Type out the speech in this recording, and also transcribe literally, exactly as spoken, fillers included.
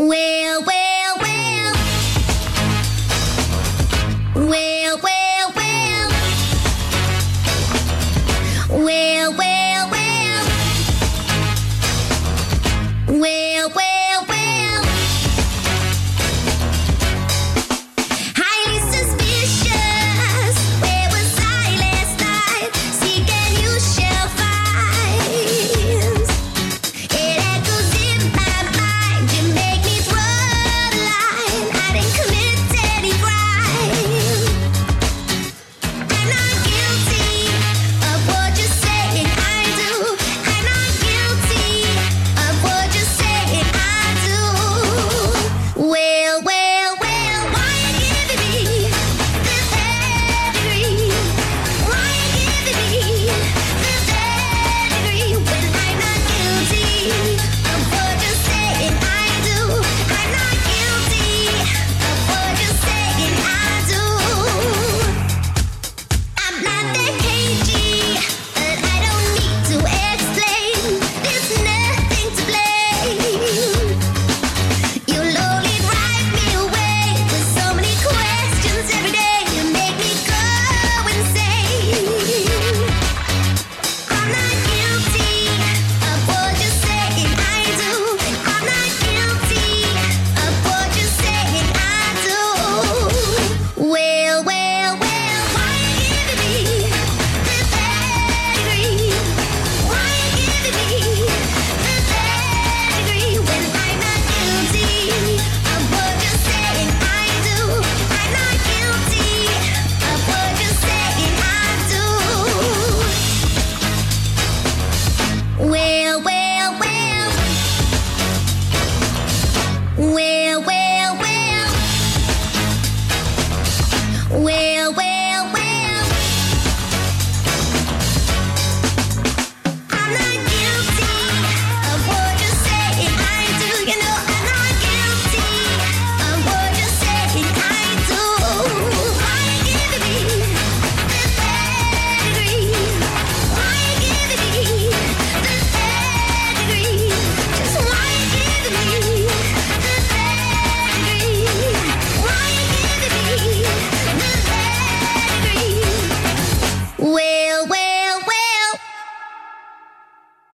Well, well, well. Well, well, well. Well, well, well. Well, well, well. Highly suspicious. Where was I last night? Seek and you shall find. It echoes in my mind. You make me draw the line. I didn't commit any crime. I'm not guilty of what you're saying I do. I'm not guilty of what you're saying I do. Well, well, well, why you giving me this pedigree? Why you giving me this pedigree when I'm not guilty of what you're saying I do? I'm not guilty of what you're saying I do. I'm not that cagey, but I don't need to explain. There's nothing to blame. You only drive me away with so many questions every day. You make me go insane. I'm not guilty of what you're saying I do. I'm not guilty of what you're saying I do. Well, well, well, why you giving me this pedigree? Why you giving me this pedigree when I'm not guilty of what you're saying I do? I'm not guilty of what you're saying I do. Well, well, well. Well,